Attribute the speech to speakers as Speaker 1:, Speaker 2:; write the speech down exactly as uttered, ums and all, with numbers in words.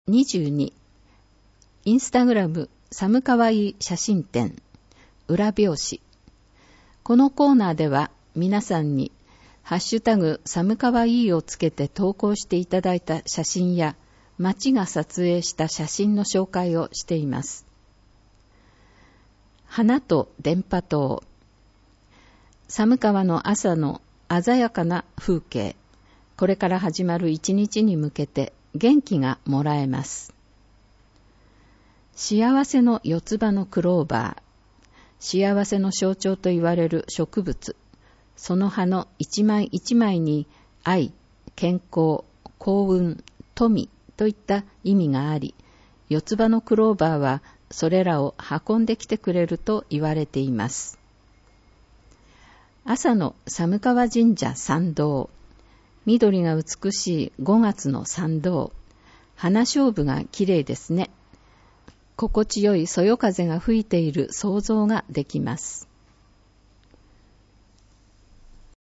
Speaker 1: にじゅうに、インスタグラム寒かわいい写真展裏表紙。このコーナーでは皆さんにハッシュタグ寒かわいいをつけて投稿していただいた写真や街が撮影した写真の紹介をしています。花と電波塔。寒川の朝の鮮やかな風景。これから始まる一日に向けて元気がもらえます。幸せの四つ葉のクローバー。幸せの象徴と言われる植物。その葉の一枚一枚に愛、健康、幸運、富といった意味があり、四つ葉のクローバーはそれらを運んできてくれると言われています。朝の寒川神社参道。緑が美しいごがつの参道。花菖蒲がきれいですね。心地よいそよ風が吹いている想像ができます。